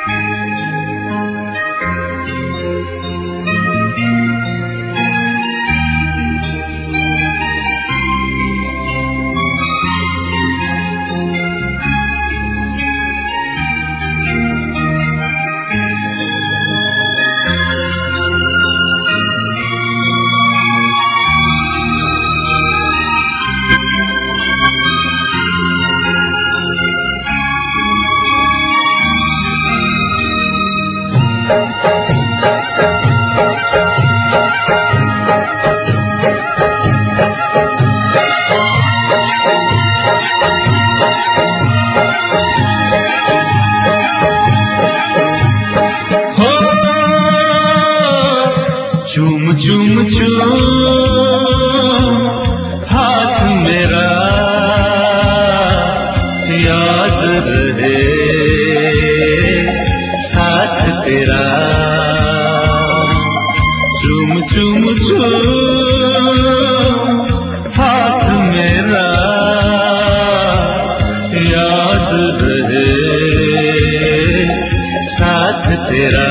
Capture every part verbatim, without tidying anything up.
चूम चूम चूम हाथ मेरा याद रहे साथ तेरा। चूम चूम चूम हाथ मेरा याद रहे साथ तेरा।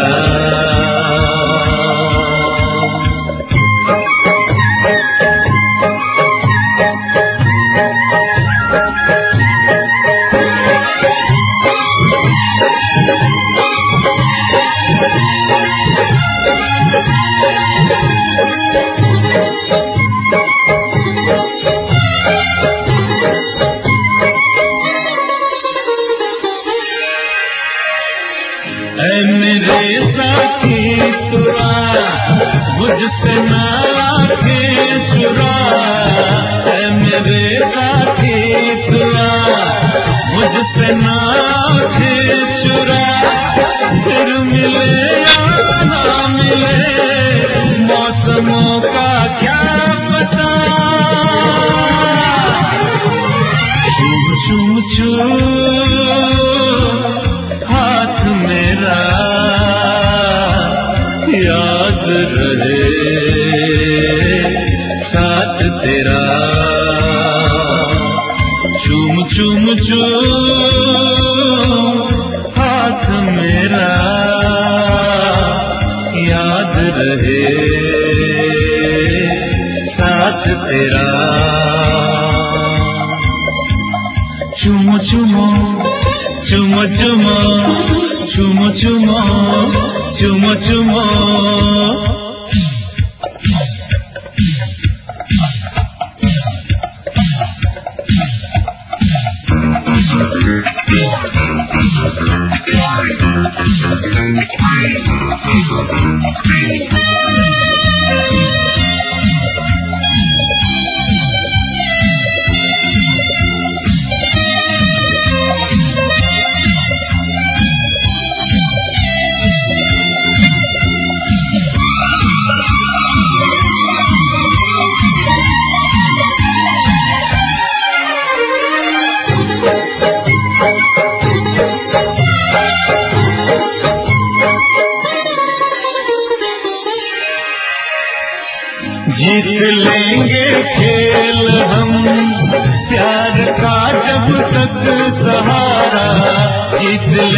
ऐ मेरे साथी तुरा मुझसे ना आंखें चुरा। ऐ मेरे साथी तुरा मुझसे ना आंखें चुरा। फिर मिले या ना मिले मौसमों का क्या पता। चूम चूम चूम हाथ मेरा याद रहे साथ तेरा। चूम चूम चूम हाथ मेरा याद रहे साथ तेरा। चूम चूमो चुमो चुमो चुमो चुमो चुमो चुमो। जीत लेंगे खेल हम प्यार का जब तक सहारा। जीत